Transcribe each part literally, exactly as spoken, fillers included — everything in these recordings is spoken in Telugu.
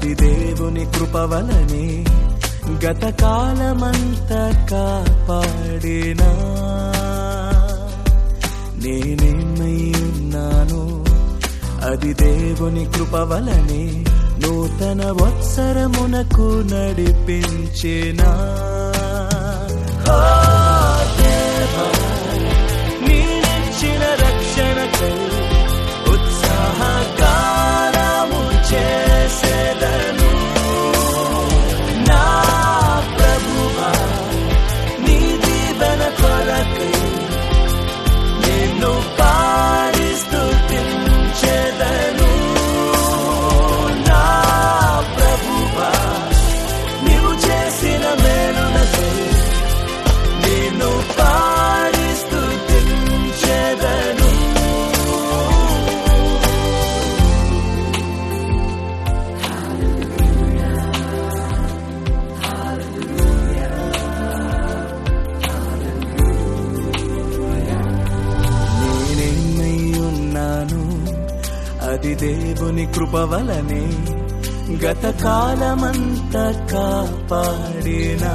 అది దేవుని కృప వలనే గత కాలమంతా కాపాడినా నేనేమై ఉన్నాను అది దేవుని కృప వలనే నూతన వత్సరమునకు నడిపించినా నీనిచ్చిన రక్షణకై ఉత్సాహగానము చేసేదను నా ప్రభువా నీ దీవెన కొరకై నిన్ను పాడి స్తుతించెదను నా ప్రభువా నీవు చేసిన మేలునకై నిన్ను పాడి స్తుతించెదను నేనేమై ఉన్నాను అది దేవుని కృప వలనే గత కాలమంతా కాపాడినా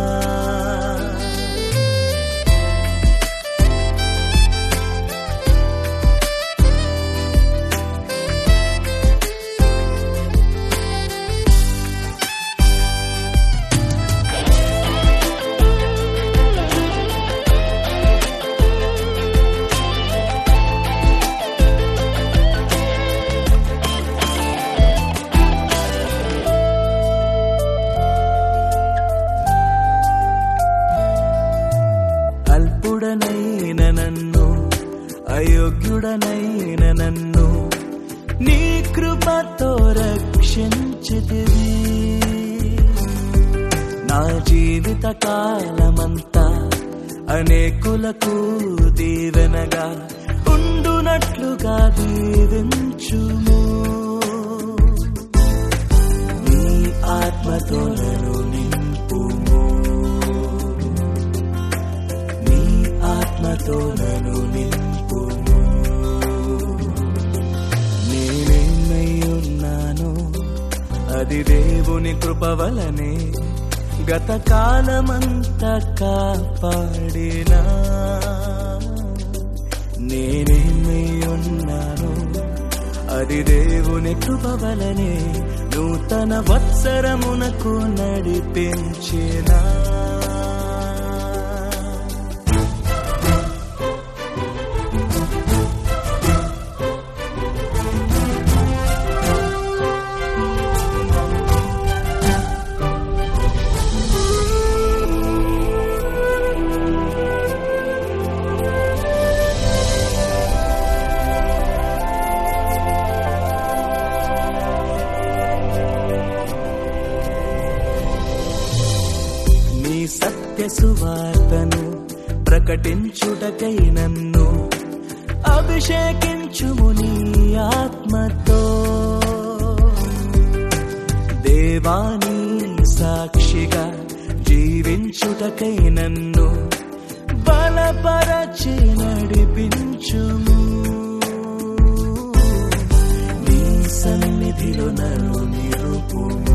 అల్పుడనైన నన్ను అయోగ్యుడనైన నన్ను నీ కృపతో రక్షించితివి నా జీవిత కాలమంతా అనేకులకు దీవెనగా ఉండునట్లుగా దీవించుము నీ ఆత్మతో నన్ను నింపుము ఆత్మతో నన్ను నింపుము నేనేమై ఉన్నాను అది దేవుని కృప వలనే గత కాలమంతా కాపాడినా నేనేమై ఉన్నాను అది దేవుని కృప వలనే నూతన వత్సరమునకు నడిపించినా సత్య సువార్తను ప్రకటించుటకై నన్ను అభిషేకించుము నీ ఆత్మతో దేవాని సాక్షిగా జీవించుటకై నన్ను బలపరచి నడిపించుము నీ సన్నిధిలో నన్ను నిలుపుము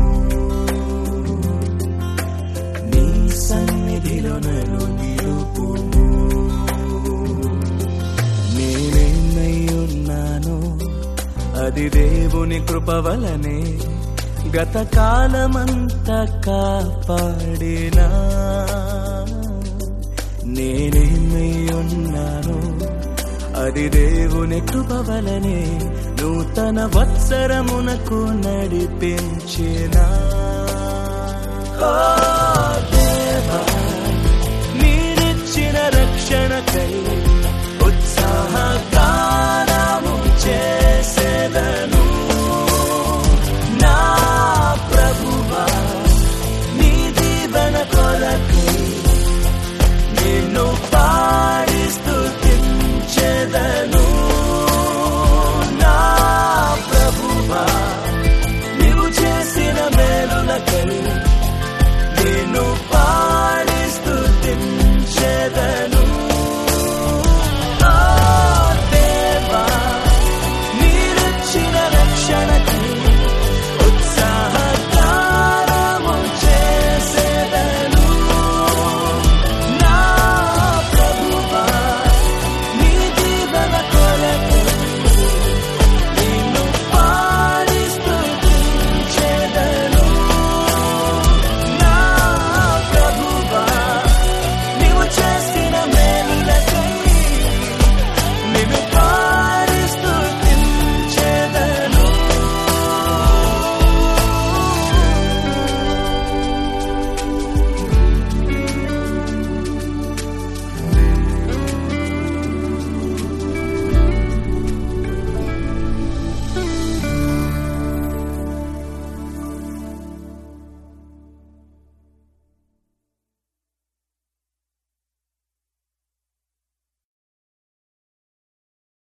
సన్నిధిలో నన్ను నిలుపుము నేనేమై ఉన్నాను అది దేవుని కృప వలనే గత కాలమంతా కాపాడినా నేనేమై ఉన్నాను అది దేవుని కృప వలనే నూతన వత్సరమునకు నడిపించినా